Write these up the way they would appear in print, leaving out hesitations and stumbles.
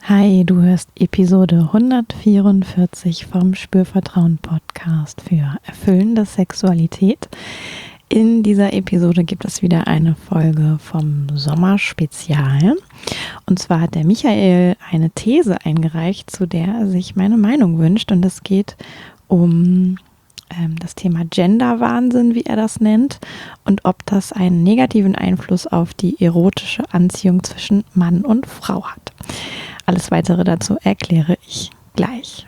Hi, du hörst Episode 144 vom Spürvertrauen Podcast für erfüllende Sexualität. In dieser Episode gibt es wieder eine Folge vom Sommerspezial. Und zwar hat der Michael eine These eingereicht, zu der er sich meine Meinung wünscht. Und es geht um das Thema Genderwahnsinn, wie er das nennt, und ob das einen negativen Einfluss auf die erotische Anziehung zwischen Mann und Frau hat. Alles Weitere dazu erkläre ich gleich.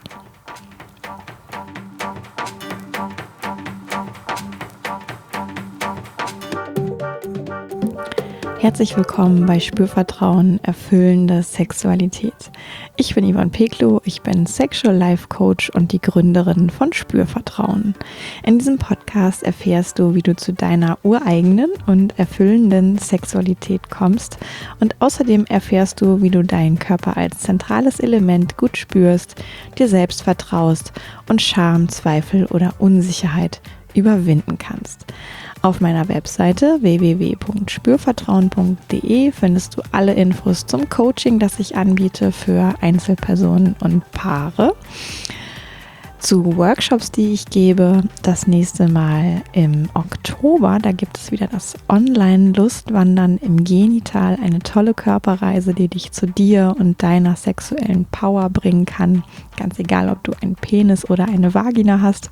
Herzlich willkommen bei Spürvertrauen, erfüllende Sexualität. Ich bin Yvonne Peklo, ich bin Sexual Life Coach und die Gründerin von Spürvertrauen. In diesem Podcast erfährst du, wie du zu deiner ureigenen und erfüllenden Sexualität kommst, und außerdem erfährst du, wie du deinen Körper als zentrales Element gut spürst, dir selbst vertraust und Scham, Zweifel oder Unsicherheit überwinden kannst. Auf meiner Webseite www.spürvertrauen.de findest du alle Infos zum Coaching, das ich anbiete für Einzelpersonen und Paare, zu Workshops, die ich gebe. Das nächste Mal im Oktober, da gibt es wieder das Online-Lustwandern im Genital, eine tolle Körperreise, die dich zu dir und deiner sexuellen Power bringen kann, ganz egal, ob du einen Penis oder eine Vagina hast.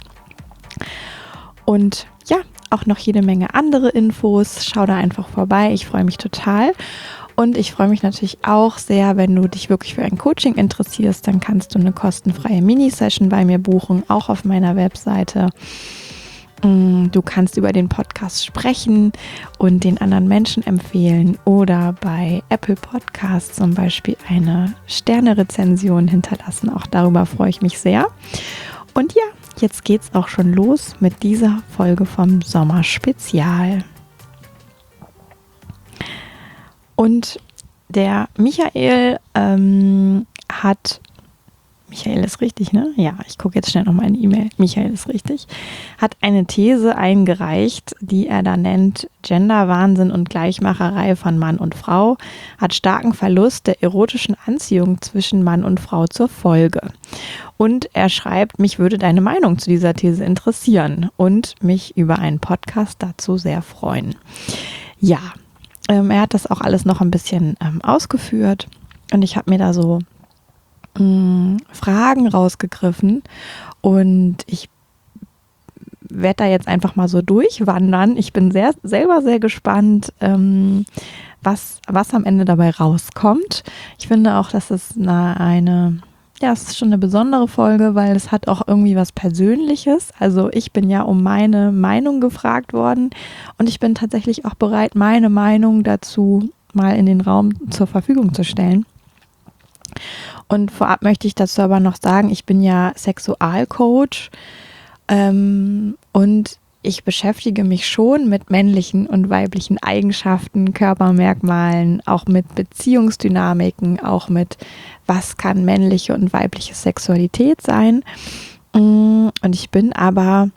Und ja, auch noch jede Menge andere Infos. Schau da einfach vorbei. Ich freue mich total. Und ich freue mich natürlich auch sehr, wenn du dich wirklich für ein Coaching interessierst. Dann kannst du eine kostenfreie Mini-Session bei mir buchen, auch auf meiner Webseite. Du kannst über den Podcast sprechen und den anderen Menschen empfehlen oder bei Apple Podcasts zum Beispiel eine Sterne-Rezension hinterlassen. Auch darüber freue ich mich sehr. Und ja, jetzt geht's auch schon los mit dieser Folge vom Sommerspezial. Und der Michael Michael ist richtig, ne? Ja, ich gucke jetzt schnell nochmal in die E-Mail. Michael ist richtig. Hat eine These eingereicht, die er da nennt: Genderwahnsinn und Gleichmacherei von Mann und Frau hat starken Verlust der erotischen Anziehung zwischen Mann und Frau zur Folge. Und er schreibt, mich würde deine Meinung zu dieser These interessieren und mich über einen Podcast dazu sehr freuen. Ja, er hat das auch alles noch ein bisschen ausgeführt, und ich habe mir da so Fragen rausgegriffen, und ich werde da jetzt einfach mal so durchwandern. Ich bin selber sehr gespannt, was am Ende dabei rauskommt. Ich finde auch, dass es es ist schon eine besondere Folge, weil es hat auch irgendwie was Persönliches. Also ich bin ja um meine Meinung gefragt worden, und ich bin tatsächlich auch bereit, meine Meinung dazu mal in den Raum zur Verfügung zu stellen. Und vorab möchte ich dazu aber noch sagen, ich bin ja Sexualcoach, und ich beschäftige mich schon mit männlichen und weiblichen Eigenschaften, Körpermerkmalen, auch mit Beziehungsdynamiken, auch mit, was kann männliche und weibliche Sexualität sein. Und ich bin aber,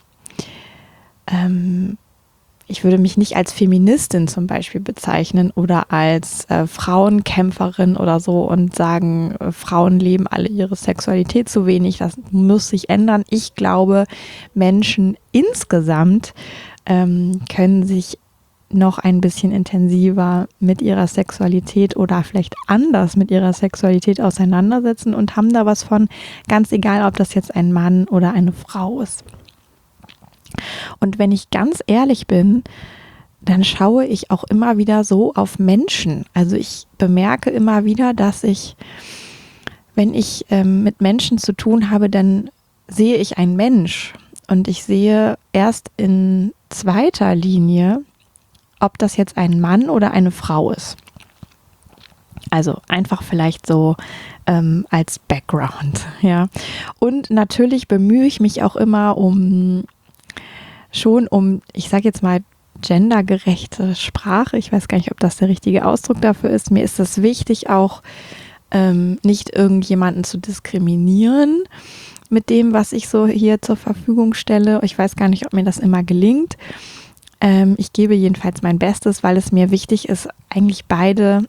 ich würde mich nicht als Feministin zum Beispiel bezeichnen oder als Frauenkämpferin oder so und sagen, Frauen leben alle ihre Sexualität zu wenig, das muss sich ändern. Ich glaube, Menschen insgesamt können sich noch ein bisschen intensiver mit ihrer Sexualität oder vielleicht anders mit ihrer Sexualität auseinandersetzen und haben da was von, ganz egal, ob das jetzt ein Mann oder eine Frau ist. Und wenn ich ganz ehrlich bin, dann schaue ich auch immer wieder so auf Menschen. Also ich bemerke immer wieder, dass wenn ich mit Menschen zu tun habe, dann sehe ich einen Mensch, und ich sehe erst in zweiter Linie, ob das jetzt ein Mann oder eine Frau ist. Also einfach vielleicht so als Background, ja. Und natürlich bemühe ich mich auch immer um, ich sage jetzt mal, gendergerechte Sprache. Ich weiß gar nicht, ob das der richtige Ausdruck dafür ist. Mir ist es wichtig, auch nicht irgendjemanden zu diskriminieren mit dem, was ich so hier zur Verfügung stelle. Ich weiß gar nicht, ob mir das immer gelingt. Ich gebe jedenfalls mein Bestes, weil es mir wichtig ist, eigentlich beide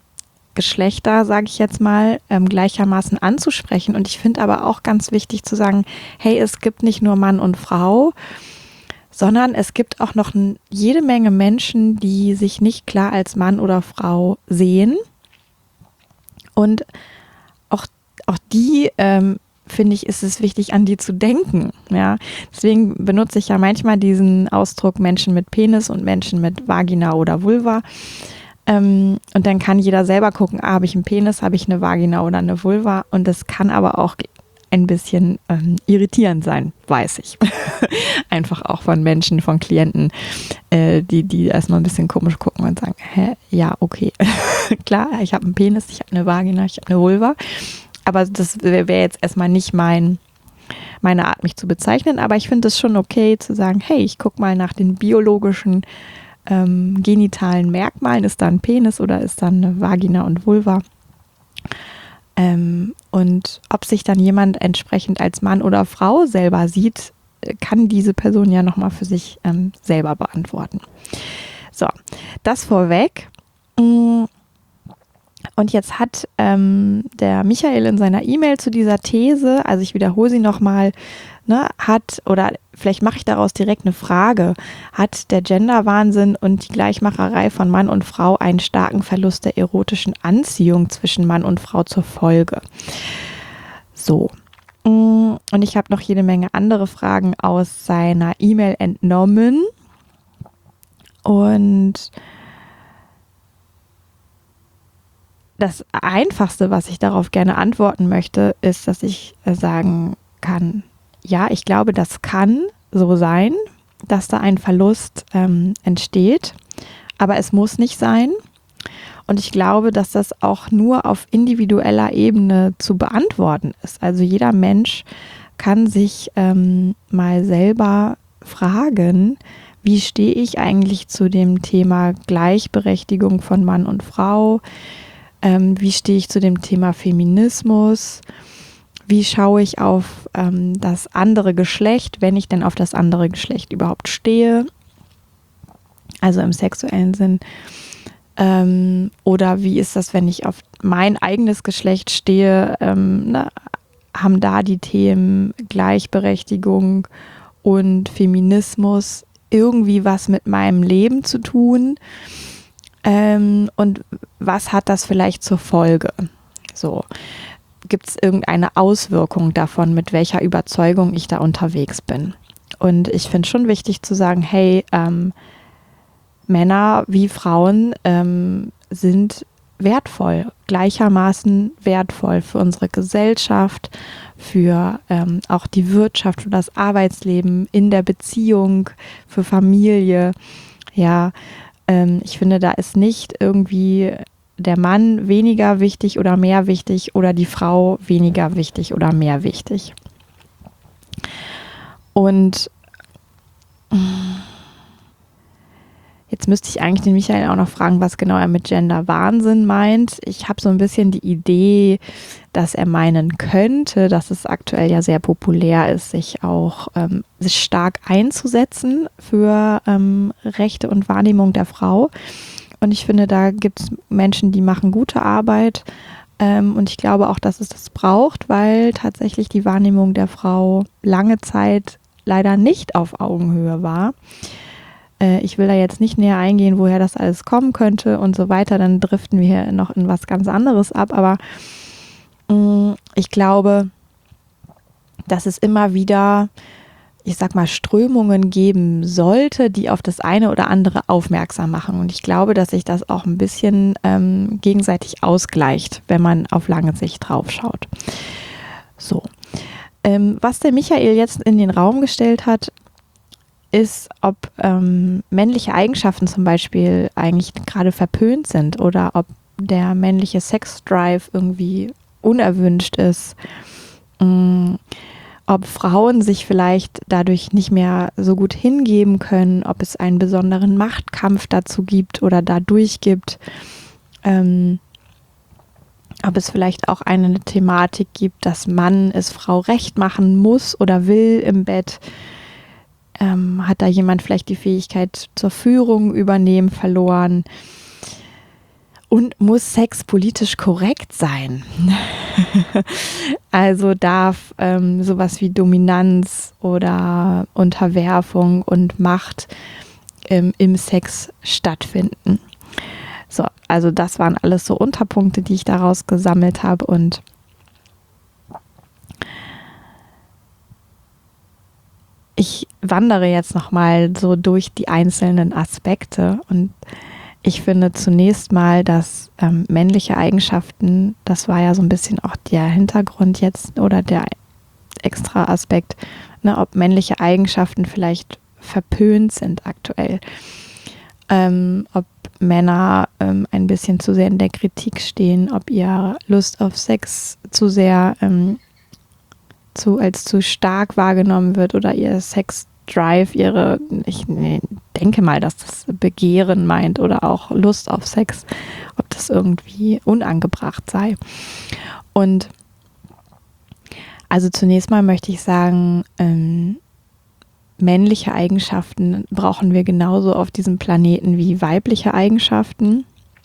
Geschlechter, sage ich jetzt mal, gleichermaßen anzusprechen. Und ich finde aber auch ganz wichtig zu sagen, hey, es gibt nicht nur Mann und Frau, sondern es gibt auch noch jede Menge Menschen, die sich nicht klar als Mann oder Frau sehen. Und auch die, finde ich, ist es wichtig, an die zu denken. Ja? Deswegen benutze ich ja manchmal diesen Ausdruck Menschen mit Penis und Menschen mit Vagina oder Vulva. Und dann kann jeder selber gucken, habe ich einen Penis, habe ich eine Vagina oder eine Vulva. Und das kann aber auch ein bisschen irritierend sein, weiß ich. Einfach auch von Menschen, von Klienten, die erstmal ein bisschen komisch gucken und sagen, hä, ja, okay, klar, ich habe einen Penis, ich habe eine Vagina, ich habe eine Vulva. Aber das wäre jetzt erstmal nicht meine Art, mich zu bezeichnen. Aber ich finde es schon okay zu sagen, hey, ich gucke mal nach den biologischen genitalen Merkmalen. Ist da ein Penis oder ist da eine Vagina und Vulva? Und ob sich dann jemand entsprechend als Mann oder Frau selber sieht, kann diese Person ja nochmal für sich selber beantworten. So, das vorweg. Und jetzt hat der Michael in seiner E-Mail zu dieser These, also ich wiederhole sie nochmal, oder vielleicht mache ich daraus direkt eine Frage, hat der Genderwahnsinn und die Gleichmacherei von Mann und Frau einen starken Verlust der erotischen Anziehung zwischen Mann und Frau zur Folge? So. Und ich habe noch jede Menge andere Fragen aus seiner E-Mail entnommen. Und das Einfachste, was ich darauf gerne antworten möchte, ist, dass ich sagen kann, ja, ich glaube, das kann so sein, dass da ein Verlust entsteht, aber es muss nicht sein. Und ich glaube, dass das auch nur auf individueller Ebene zu beantworten ist. Also jeder Mensch kann sich mal selber fragen, wie stehe ich eigentlich zu dem Thema Gleichberechtigung von Mann und Frau? Wie stehe ich zu dem Thema Feminismus? Wie schaue ich auf das andere Geschlecht, wenn ich denn auf das andere Geschlecht überhaupt stehe? Also im sexuellen Sinn. Oder wie ist das, wenn ich auf mein eigenes Geschlecht stehe? Haben da die Themen Gleichberechtigung und Feminismus irgendwie was mit meinem Leben zu tun? Und was hat das vielleicht zur Folge? So, gibt es irgendeine Auswirkung davon, mit welcher Überzeugung ich da unterwegs bin? Und ich finde schon wichtig zu sagen, hey, Männer wie Frauen sind wertvoll, gleichermaßen wertvoll für unsere Gesellschaft, für auch die Wirtschaft, für das Arbeitsleben, in der Beziehung, für Familie. Ja, ich finde, da ist nicht irgendwie der Mann weniger wichtig oder mehr wichtig oder die Frau weniger wichtig oder mehr wichtig. Und jetzt müsste ich eigentlich den Michael auch noch fragen, was genau er mit Gender-Wahnsinn meint. Ich habe so ein bisschen die Idee, dass er meinen könnte, dass es aktuell ja sehr populär ist, sich auch sich stark einzusetzen für Rechte und Wahrnehmung der Frau. Und ich finde, da gibt es Menschen, die machen gute Arbeit. Und ich glaube auch, dass es das braucht, weil tatsächlich die Wahrnehmung der Frau lange Zeit leider nicht auf Augenhöhe war. Ich will da jetzt nicht näher eingehen, woher das alles kommen könnte und so weiter. Dann driften wir hier noch in was ganz anderes ab. Aber ich glaube, dass es immer wieder, ich sag mal, Strömungen geben sollte, die auf das eine oder andere aufmerksam machen. Und ich glaube, dass sich das auch ein bisschen gegenseitig ausgleicht, wenn man auf lange Sicht drauf schaut. So. Was der Michael jetzt in den Raum gestellt hat, ist, ob männliche Eigenschaften zum Beispiel eigentlich gerade verpönt sind oder ob der männliche Sexdrive irgendwie unerwünscht ist. Ob Frauen sich vielleicht dadurch nicht mehr so gut hingeben können, ob es einen besonderen Machtkampf dazu gibt oder dadurch gibt. Ob es vielleicht auch eine Thematik gibt, dass Mann es Frau recht machen muss oder will im Bett. Hat da jemand vielleicht die Fähigkeit zur Führung übernehmen verloren? Und muss Sex politisch korrekt sein? Also darf sowas wie Dominanz oder Unterwerfung und Macht im Sex stattfinden. So, also das waren alles so Unterpunkte, die ich daraus gesammelt habe, und ich wandere jetzt nochmal so durch die einzelnen Aspekte, und ich finde zunächst mal, dass männliche Eigenschaften, das war ja so ein bisschen auch der Hintergrund jetzt oder der extra Aspekt, ne, ob männliche Eigenschaften vielleicht verpönt sind aktuell, ob Männer ein bisschen zu sehr in der Kritik stehen, ob ihre Lust auf Sex zu sehr als zu stark wahrgenommen wird, oder ihr Sex-Drive, ich denke mal, dass das Begehren meint oder auch Lust auf Sex, ob das irgendwie unangebracht sei. Und also zunächst mal möchte ich sagen, männliche Eigenschaften brauchen wir genauso auf diesem Planeten wie weibliche Eigenschaften.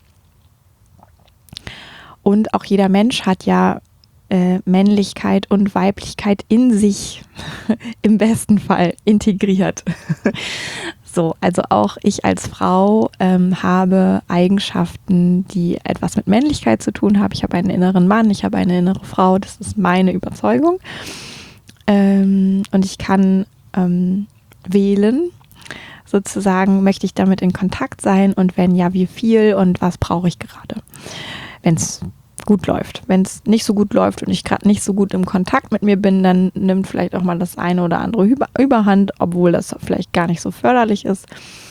Und auch jeder Mensch hat ja Männlichkeit und Weiblichkeit in sich im besten Fall integriert. So, also auch ich als Frau habe Eigenschaften, die etwas mit Männlichkeit zu tun haben. Ich habe einen inneren Mann, ich habe eine innere Frau, das ist meine Überzeugung. Und ich kann wählen, sozusagen, möchte ich damit in Kontakt sein, und wenn ja, wie viel und was brauche ich gerade, wenn es gut läuft. Wenn es nicht so gut läuft und ich gerade nicht so gut im Kontakt mit mir bin, dann nimmt vielleicht auch mal das eine oder andere Überhand, obwohl das vielleicht gar nicht so förderlich ist.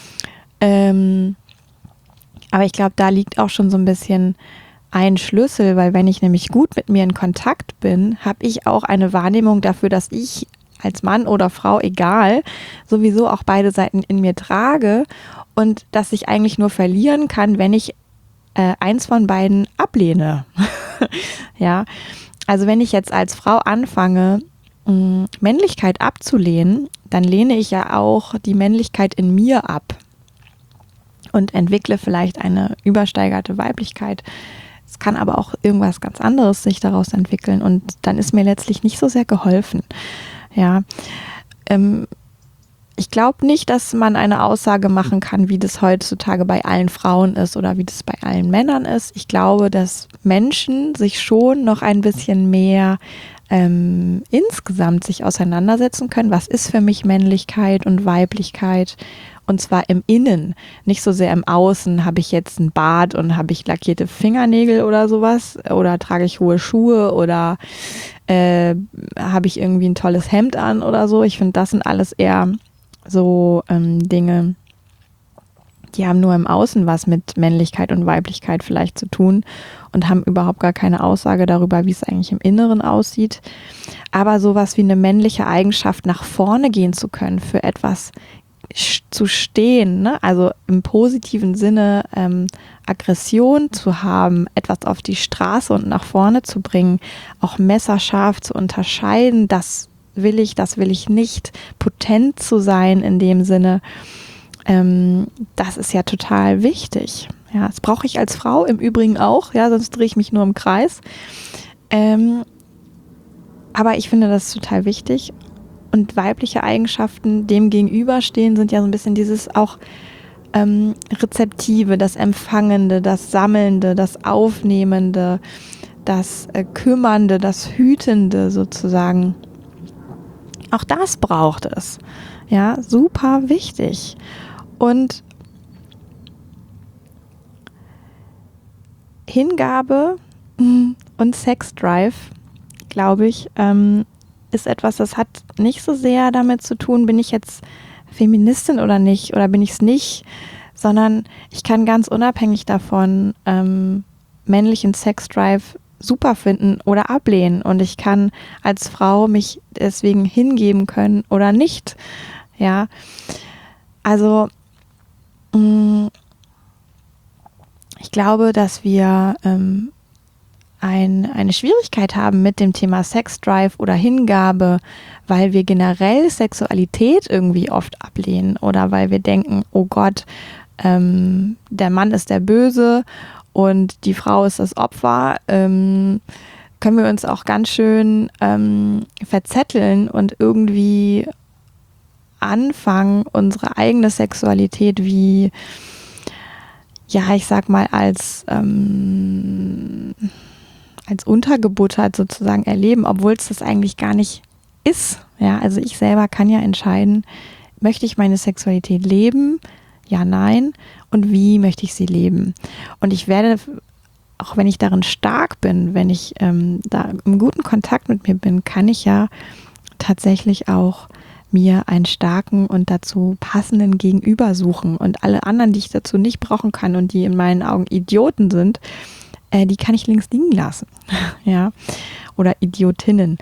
Aber ich glaube, da liegt auch schon so ein bisschen ein Schlüssel, weil wenn ich nämlich gut mit mir in Kontakt bin, habe ich auch eine Wahrnehmung dafür, dass ich als Mann oder Frau, egal, sowieso auch beide Seiten in mir trage, und dass ich eigentlich nur verlieren kann, wenn ich eins von beiden ablehne. Ja, also wenn ich jetzt als Frau anfange, Männlichkeit abzulehnen, dann lehne ich ja auch die Männlichkeit in mir ab und entwickle vielleicht eine übersteigerte Weiblichkeit. Es kann aber auch irgendwas ganz anderes sich daraus entwickeln, und dann ist mir letztlich nicht so sehr geholfen. Ja, ich glaube nicht, dass man eine Aussage machen kann, wie das heutzutage bei allen Frauen ist oder wie das bei allen Männern ist. Ich glaube, dass Menschen sich schon noch ein bisschen mehr insgesamt sich auseinandersetzen können. Was ist für mich Männlichkeit und Weiblichkeit? Und zwar im Innen, nicht so sehr im Außen. Habe ich jetzt einen Bart und habe ich lackierte Fingernägel oder sowas? Oder trage ich hohe Schuhe oder habe ich irgendwie ein tolles Hemd an oder so? Ich finde, das sind alles eher so Dinge, die haben nur im Außen was mit Männlichkeit und Weiblichkeit vielleicht zu tun und haben überhaupt gar keine Aussage darüber, wie es eigentlich im Inneren aussieht. Aber sowas wie eine männliche Eigenschaft, nach vorne gehen zu können, für etwas zu stehen, ne? Also im positiven Sinne Aggression zu haben, etwas auf die Straße und nach vorne zu bringen, auch messerscharf zu unterscheiden, das will ich nicht, potent zu sein in dem Sinne, das ist ja total wichtig. Ja, das brauche ich als Frau im Übrigen auch, ja, sonst drehe ich mich nur im Kreis. Aber ich finde das total wichtig. Und weibliche Eigenschaften dem gegenüberstehen sind ja so ein bisschen dieses auch Rezeptive, das Empfangende, das Sammelnde, das Aufnehmende, das Kümmernde, das Hütende sozusagen. Auch das braucht es. Ja, super wichtig. Und Hingabe und Sexdrive, glaube ich, ist etwas, das hat nicht so sehr damit zu tun, bin ich jetzt Feministin oder nicht, oder bin ich es nicht, sondern ich kann ganz unabhängig davon männlichen Sexdrive super finden oder ablehnen, und ich kann als Frau mich deswegen hingeben können oder nicht. Ja, also ich glaube, dass wir eine Schwierigkeit haben mit dem Thema Sexdrive oder Hingabe, weil wir generell Sexualität irgendwie oft ablehnen oder weil wir denken, oh Gott, der Mann ist der Böse und die Frau ist das Opfer, können wir uns auch ganz schön verzetteln und irgendwie anfangen, unsere eigene Sexualität wie, ja, ich sag mal, als untergebuttert sozusagen erleben, obwohl es das eigentlich gar nicht ist. Ja, also ich selber kann ja entscheiden, möchte ich meine Sexualität leben? Ja, nein. Und wie möchte ich sie leben? Und ich werde, auch wenn ich darin stark bin, wenn ich da im guten Kontakt mit mir bin, kann ich ja tatsächlich auch mir einen starken und dazu passenden Gegenüber suchen. Und alle anderen, die ich dazu nicht brauchen kann und die in meinen Augen Idioten sind, die kann ich links liegen lassen. Ja, oder Idiotinnen.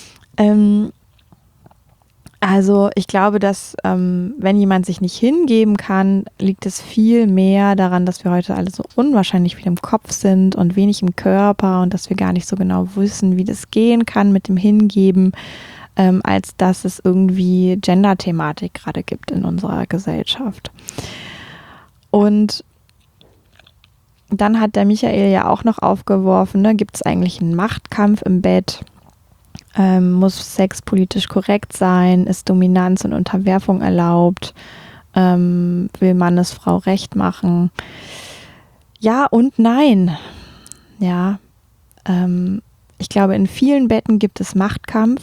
Also ich glaube, dass wenn jemand sich nicht hingeben kann, liegt es viel mehr daran, dass wir heute alle so unwahrscheinlich viel im Kopf sind und wenig im Körper und dass wir gar nicht so genau wissen, wie das gehen kann mit dem Hingeben, als dass es irgendwie Gender-Thematik gerade gibt in unserer Gesellschaft. Und dann hat der Michael ja auch noch aufgeworfen, ne, gibt es eigentlich einen Machtkampf im Bett? Muss Sex politisch korrekt sein? Ist Dominanz und Unterwerfung erlaubt? Will Mann es Frau recht machen? Ja und nein. Ja, ich glaube, in vielen Betten gibt es Machtkampf.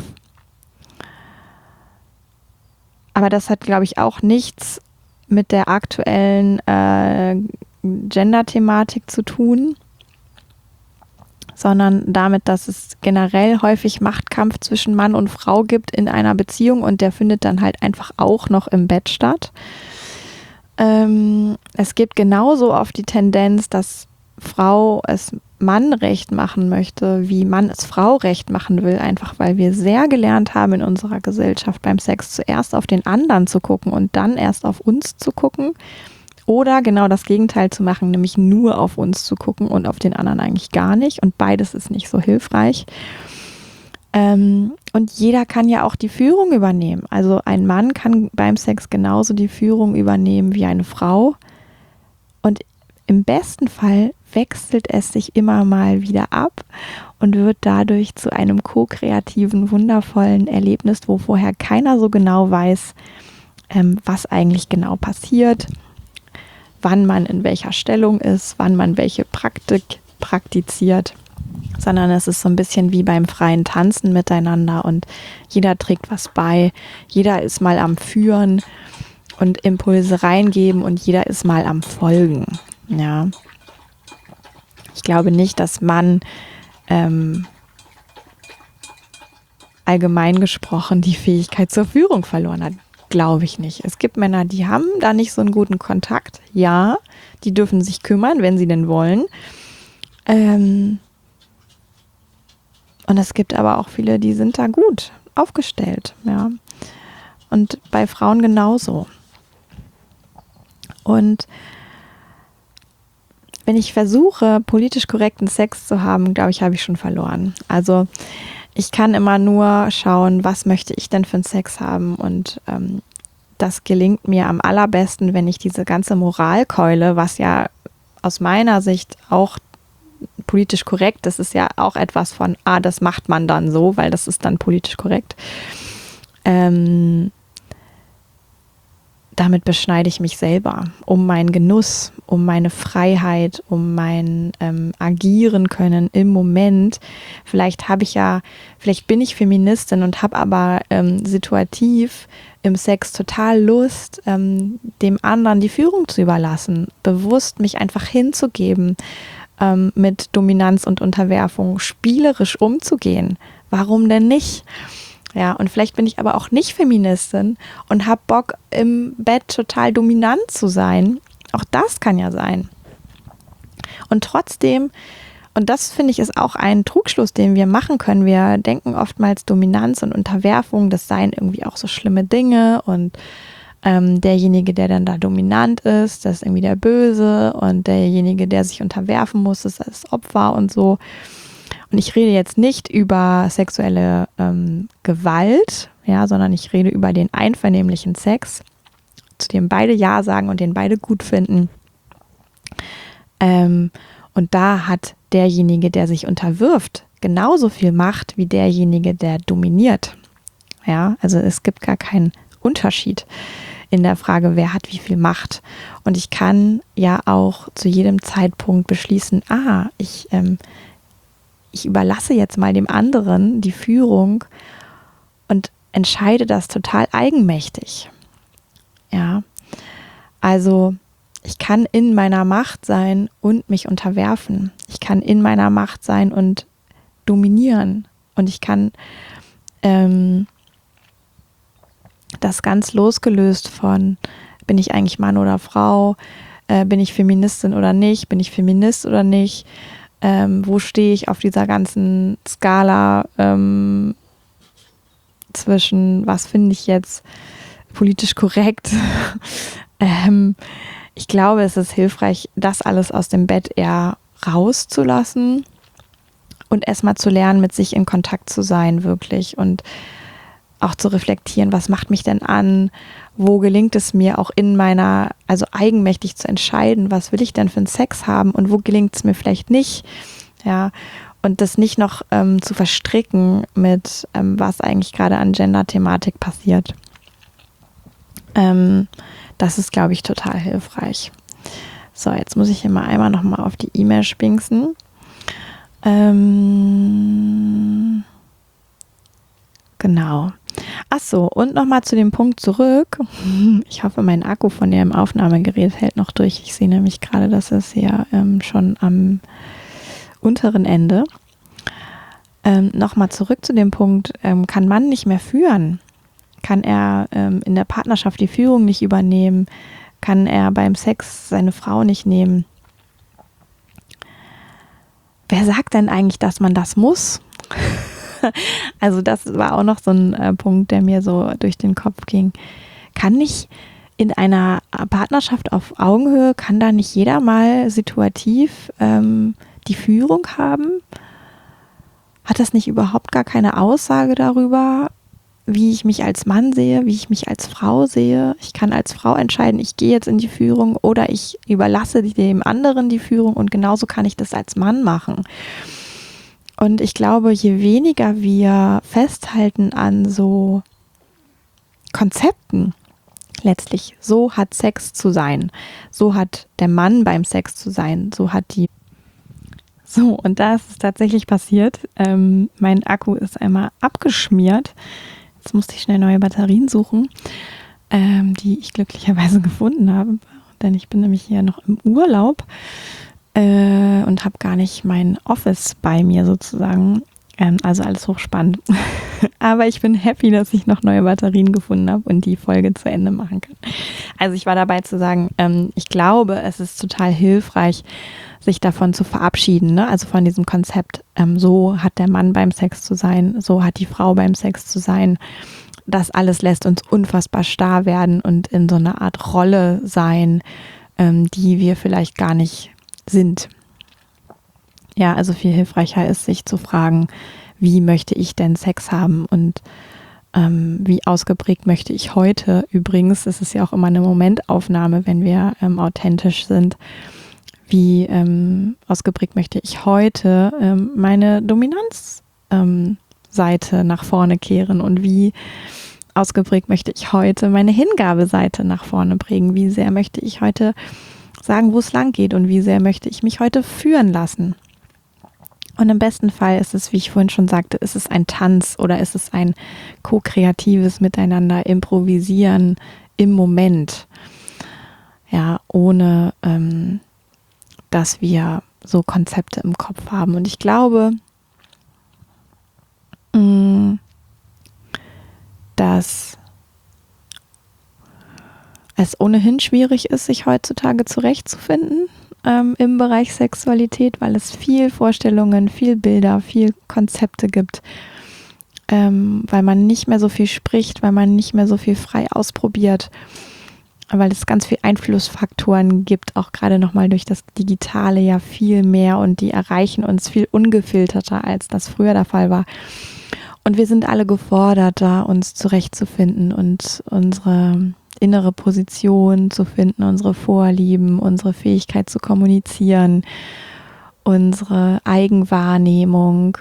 Aber das hat, glaube ich, auch nichts mit der aktuellen Gender-Thematik zu tun, sondern damit, dass es generell häufig Machtkampf zwischen Mann und Frau gibt in einer Beziehung und der findet dann halt einfach auch noch im Bett statt. Es gibt genauso oft die Tendenz, dass Frau es Mann recht machen möchte, wie Mann es Frau recht machen will, einfach weil wir sehr gelernt haben in unserer Gesellschaft beim Sex zuerst auf den anderen zu gucken und dann erst auf uns zu gucken. Oder genau das Gegenteil zu machen, nämlich nur auf uns zu gucken und auf den anderen eigentlich gar nicht. Und beides ist nicht so hilfreich. Und jeder kann ja auch die Führung übernehmen. Also ein Mann kann beim Sex genauso die Führung übernehmen wie eine Frau. Und im besten Fall wechselt es sich immer mal wieder ab und wird dadurch zu einem ko-kreativen, wundervollen Erlebnis, wo vorher keiner so genau weiß, was eigentlich genau passiert, wann man in welcher Stellung ist, wann man welche Praktik praktiziert, sondern es ist so ein bisschen wie beim freien Tanzen miteinander und jeder trägt was bei, jeder ist mal am Führen und Impulse reingeben und jeder ist mal am Folgen. Ja. Ich glaube nicht, dass man allgemein gesprochen die Fähigkeit zur Führung verloren hat. Glaube ich nicht. Es gibt Männer, die haben da nicht so einen guten Kontakt. Ja, die dürfen sich kümmern, wenn sie denn wollen. Und es gibt aber auch viele, die sind da gut aufgestellt. Ja. Und bei Frauen genauso. Und wenn ich versuche, politisch korrekten Sex zu haben, glaube ich, habe ich schon verloren. Also ich kann immer nur schauen, was möchte ich denn für einen Sex haben und das gelingt mir am allerbesten, wenn ich diese ganze Moralkeule, was ja aus meiner Sicht auch politisch korrekt, das ist ja auch etwas von, das macht man dann so, weil das ist dann politisch korrekt. Damit beschneide ich mich selber, um meinen Genuss, um meine Freiheit, um mein Agieren können im Moment. Vielleicht bin ich Feministin und habe aber situativ im Sex total Lust, dem anderen die Führung zu überlassen, bewusst mich einfach hinzugeben, mit Dominanz und Unterwerfung spielerisch umzugehen. Warum denn nicht? Ja, und vielleicht bin ich aber auch nicht Feministin und habe Bock, im Bett total dominant zu sein. Auch das kann ja sein. Und trotzdem, und das finde ich ist auch ein Trugschluss, den wir machen können. Wir denken oftmals Dominanz und Unterwerfung, das seien irgendwie auch so schlimme Dinge und derjenige, der dann da dominant ist, das ist irgendwie der Böse und derjenige, der sich unterwerfen muss, ist das Opfer und so. Und ich rede jetzt nicht über sexuelle Gewalt, ja, sondern ich rede über den einvernehmlichen Sex, zu dem beide Ja sagen und den beide gut finden. Und Und da hat derjenige, der sich unterwirft, genauso viel Macht wie derjenige, der dominiert. Ja, also es gibt gar keinen Unterschied in der Frage, wer hat wie viel Macht. Und ich kann ja auch zu jedem Zeitpunkt beschließen, ich überlasse jetzt mal dem anderen die Führung und entscheide das total eigenmächtig. Ja, also ich kann in meiner Macht sein und mich unterwerfen. Ich kann in meiner Macht sein und dominieren. Und ich kann das ganz losgelöst von, bin ich eigentlich Mann oder Frau, bin ich Feministin oder nicht, bin ich Feminist oder nicht, wo stehe ich auf dieser ganzen Skala zwischen, was finde ich jetzt politisch korrekt. Ich glaube, es ist hilfreich, das alles aus dem Bett eher rauszulassen und erstmal zu lernen, mit sich in Kontakt zu sein, wirklich, und auch zu reflektieren, was macht mich denn an, wo gelingt es mir auch also eigenmächtig zu entscheiden, was will ich denn für einen Sex haben und wo gelingt es mir vielleicht nicht, ja, und das nicht noch zu verstricken mit, was eigentlich gerade an Gender-Thematik passiert. Das ist, glaube ich, total hilfreich. So, jetzt muss ich hier mal einmal nochmal auf die E-Mail spinksen. Genau. Ach so, und nochmal zu dem Punkt zurück. Ich hoffe, mein Akku von dem Aufnahmegerät hält noch durch. Ich sehe nämlich gerade, dass es hier schon am unteren Ende. Nochmal zurück zu dem Punkt, kann Mann nicht mehr führen? Kann er in der Partnerschaft die Führung nicht übernehmen? Kann er beim Sex seine Frau nicht nehmen? Wer sagt denn eigentlich, dass man das muss? Also das war auch noch so ein Punkt, der mir so durch den Kopf ging. Kann nicht in einer Partnerschaft auf Augenhöhe, kann da nicht jeder mal situativ die Führung haben? Hat das nicht überhaupt gar keine Aussage darüber, wie ich mich als Mann sehe, wie ich mich als Frau sehe? Ich kann als Frau entscheiden, ich gehe jetzt in die Führung oder ich überlasse dem anderen die Führung, und genauso kann ich das als Mann machen. Und ich glaube, je weniger wir festhalten an so Konzepten, letztlich, so hat Sex zu sein, so hat der Mann beim Sex zu sein, und da ist es tatsächlich passiert. Mein Akku ist einmal abgeschmiert. Jetzt musste ich schnell neue Batterien suchen, die ich glücklicherweise gefunden habe, denn ich bin nämlich hier noch im Urlaub und habe gar nicht mein Office bei mir sozusagen. Also alles hochspannend. Aber ich bin happy, dass ich noch neue Batterien gefunden habe und die Folge zu Ende machen kann. Also ich war dabei zu sagen, ich glaube, es ist total hilfreich, sich davon zu verabschieden, ne? Also von diesem Konzept, so hat der Mann beim Sex zu sein, so hat die Frau beim Sex zu sein. Das alles lässt uns unfassbar starr werden und in so einer Art Rolle sein, die wir vielleicht gar nicht sind. Ja, also viel hilfreicher ist, sich zu fragen, wie möchte ich denn Sex haben und wie ausgeprägt möchte ich heute. Übrigens, es ist ja auch immer eine Momentaufnahme, wenn wir authentisch sind. Wie ausgeprägt möchte ich heute meine Dominanzseite nach vorne kehren und wie ausgeprägt möchte ich heute meine Hingabeseite nach vorne bringen. Wie sehr möchte ich heute sagen, wo es lang geht, und wie sehr möchte ich mich heute führen lassen. Und im besten Fall ist es, wie ich vorhin schon sagte, ist es ein Tanz oder ist es ein ko-kreatives Miteinander, Improvisieren im Moment. Ja, ohne dass wir so Konzepte im Kopf haben. Und ich glaube, dass es ohnehin schwierig ist, sich heutzutage zurechtzufinden im Bereich Sexualität, weil es viel Vorstellungen, viel Bilder, viel Konzepte gibt, weil man nicht mehr so viel spricht, weil man nicht mehr so viel frei ausprobiert, weil es ganz viel Einflussfaktoren gibt, auch gerade nochmal durch das Digitale ja viel mehr, und die erreichen uns viel ungefilterter, als das früher der Fall war. Und wir sind alle gefordert, da uns zurechtzufinden und unsere innere Position zu finden, unsere Vorlieben, unsere Fähigkeit zu kommunizieren unsere Eigenwahrnehmung,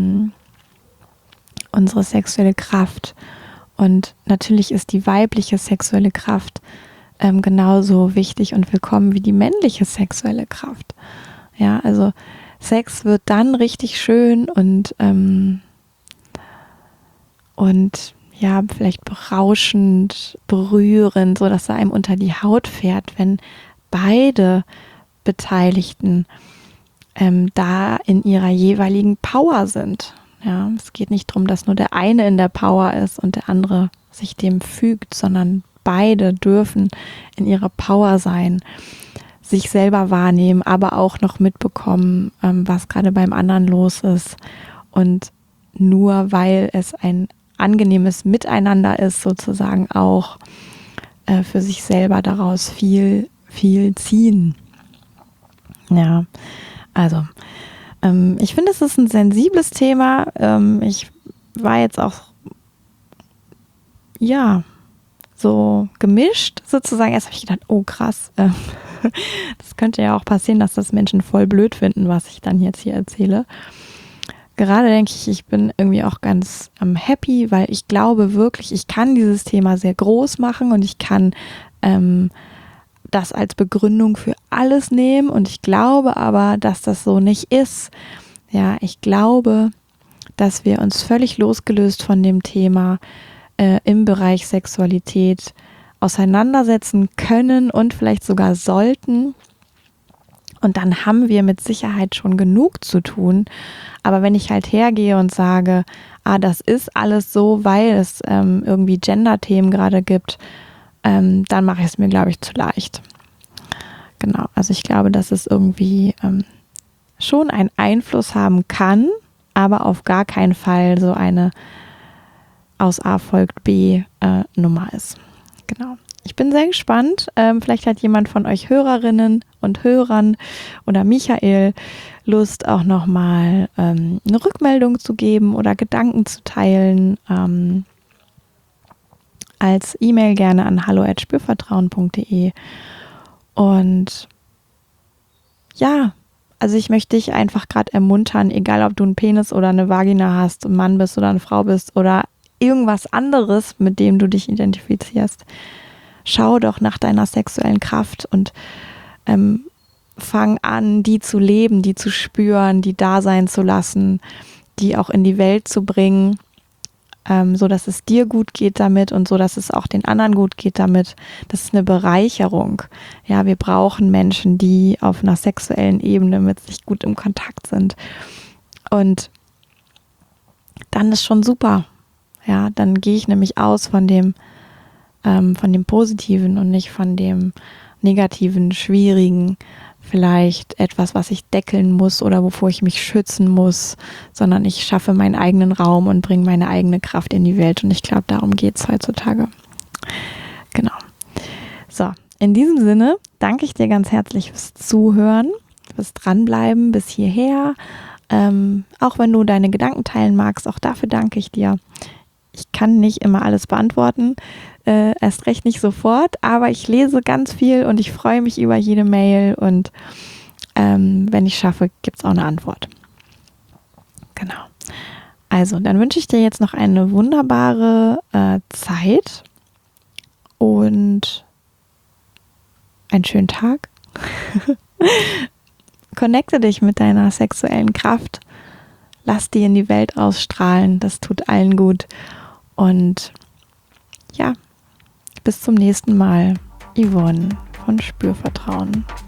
unsere sexuelle Kraft. Und natürlich ist die weibliche sexuelle Kraft genauso wichtig und willkommen wie die männliche sexuelle Kraft. Ja, also Sex wird dann richtig schön und ja, vielleicht berauschend, berührend, so dass er einem unter die Haut fährt, wenn beide Beteiligten da in ihrer jeweiligen Power sind. Ja, es geht nicht darum, dass nur der eine in der Power ist und der andere sich dem fügt, sondern beide dürfen in ihrer Power sein, sich selber wahrnehmen, aber auch noch mitbekommen, was gerade beim anderen los ist. Und nur weil es ein angenehmes Miteinander ist, sozusagen auch für sich selber daraus viel ziehen. Ja, also ich finde, es ist ein sensibles Thema. Ich war jetzt auch so gemischt sozusagen. Erst habe ich gedacht, oh krass, das könnte ja auch passieren, dass das Menschen voll blöd finden, was ich dann jetzt hier erzähle. Gerade denke ich bin irgendwie auch ganz happy, weil ich glaube wirklich, ich kann dieses Thema sehr groß machen und ich kann das als Begründung für alles nehmen und ich glaube aber, dass das so nicht ist. Ja, ich glaube, dass wir uns völlig losgelöst von dem Thema im Bereich Sexualität auseinandersetzen können und vielleicht sogar sollten. Und dann haben wir mit Sicherheit schon genug zu tun. Aber wenn ich halt hergehe und sage, das ist alles so, weil es irgendwie Gender-Themen gerade gibt, dann mache ich es mir, glaube ich, zu leicht. Genau, also ich glaube, dass es irgendwie schon einen Einfluss haben kann, aber auf gar keinen Fall so eine aus A folgt B Nummer ist. Genau. Ich bin sehr gespannt. Vielleicht hat jemand von euch Hörerinnen und Hörern oder Michael Lust, auch nochmal eine Rückmeldung zu geben oder Gedanken zu teilen. Als E-Mail gerne an hallo@spürvertrauen.de. Und ja, also ich möchte dich einfach gerade ermuntern, egal ob du einen Penis oder eine Vagina hast, ein Mann bist oder eine Frau bist oder irgendwas anderes, mit dem du dich identifizierst. Schau doch nach deiner sexuellen Kraft und fang an, die zu leben, die zu spüren, die da sein zu lassen, die auch in die Welt zu bringen, so dass es dir gut geht damit und so, dass es auch den anderen gut geht damit. Das ist eine Bereicherung. Ja, wir brauchen Menschen, die auf einer sexuellen Ebene mit sich gut im Kontakt sind. Und dann ist schon super. Ja, dann gehe ich nämlich aus von dem Positiven und nicht von dem Negativen, Schwierigen, vielleicht etwas, was ich deckeln muss oder wovor ich mich schützen muss, sondern ich schaffe meinen eigenen Raum und bringe meine eigene Kraft in die Welt und ich glaube, darum geht es heutzutage. Genau. So, in diesem Sinne danke ich dir ganz herzlich fürs Zuhören, fürs Dranbleiben bis hierher. Auch wenn du deine Gedanken teilen magst, auch dafür danke ich dir. Ich kann nicht immer alles beantworten, erst recht nicht sofort, aber ich lese ganz viel und ich freue mich über jede Mail und wenn ich schaffe, gibt es auch eine Antwort. Genau. Also, dann wünsche ich dir jetzt noch eine wunderbare Zeit und einen schönen Tag. Connecte dich mit deiner sexuellen Kraft. Lass die in die Welt ausstrahlen. Das tut allen gut. Und ja, bis zum nächsten Mal. Yvonne von Spürvertrauen.